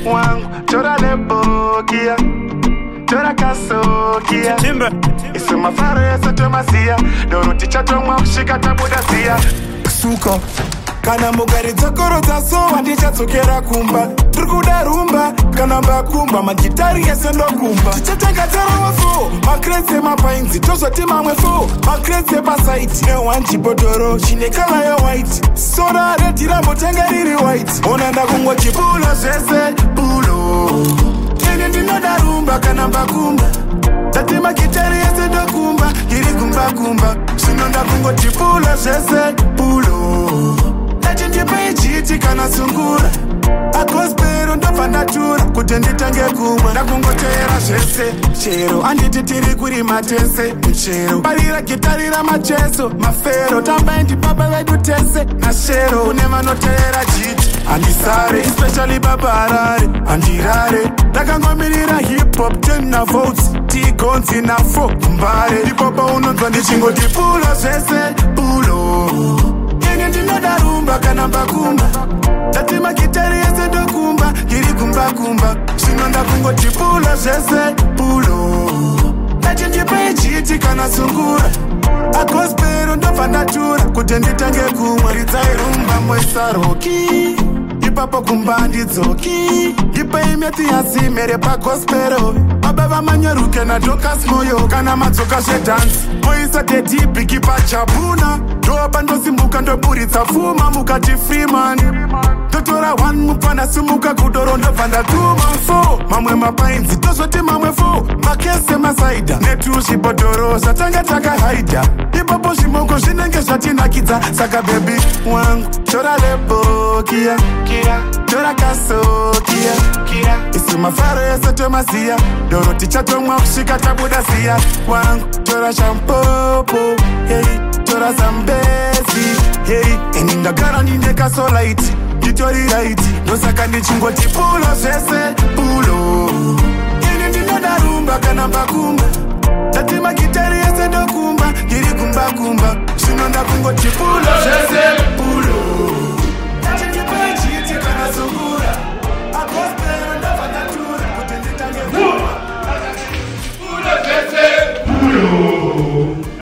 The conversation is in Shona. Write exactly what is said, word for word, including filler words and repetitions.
wangu tora lebo kia tora kaso kia isu mafaro yeso tomasia doro tichato mwa kushika tabuda sia suka kana mugari dzakoro dzaso handichatsokera kumba turikuda rumba kana mbakumba magitari yesendo kumba tichatanga tarawa fo makretse mapainzi tozoti mamwe fo makretse pasaiti newanchibhodhoro chine kala ya white soda redi rambotenga riri white ona ndakungo chibulo zvese bulo ine ndinoda rumba kana mbakumba tati magitari yesendo kumba iri kumba kumba zvino ndakungo chibulo zvese bulo Chiti kana sungura Akospero ndofa natura Kuti nditange kumwa Ndakungotera zvese Chero anditi tiri kuri matese Mchero Barira gitarira macheso Mafero Tambendi baba vedu tese Nashero Unema notera chiti Andisare Especially baba harare Andirare Ndakangomirira hip hop Tena votes Tigonzi na fo Mbare Dipopa unonzwa ndichingo Dipulo zvese Pulo ndinoda rumba kana mbakumba tati magitari yese ndokumba iri kumba kumba zvino ndakungoti pulo zvese pulo tati ndipe chiti kana sungura akospero ndobva ndatura kuti nditange kumwa ridzai rumba moisaroki ipapo kumba ndidzoki ndipe imeti yasimere pagospero baba vamanyaruke nadokas moyo kana madzoka zvedhansi moisa tedhibhiki pachabuna ndopa ndosimbuka ndoburitsa pfuma mukati freeman ndotora one mupana simuka kudoro ndobva ndatuma fo mamwe mapainzi tozoti mamwe fo makese masaida netuzvibhodhoro zvatanga takahaidha ipapo zvimongo zvinenge zvatinakidza saka bebi wangu tora lebo kia tora kaso kia isu mafaro yese tomaziya doro tichatomwa kusvika tabuda siya wangu tora shampopo hey. Tora zambezi hey. Ini ndagara nine kasolaiti nditori raiti ndosaka ndichingoti pulo zvese pulo ini ndinoda rumba kana mbakumba tati magitari yese ndokumba iri kumba kumba zvino ndakungoti pulo zvese pulo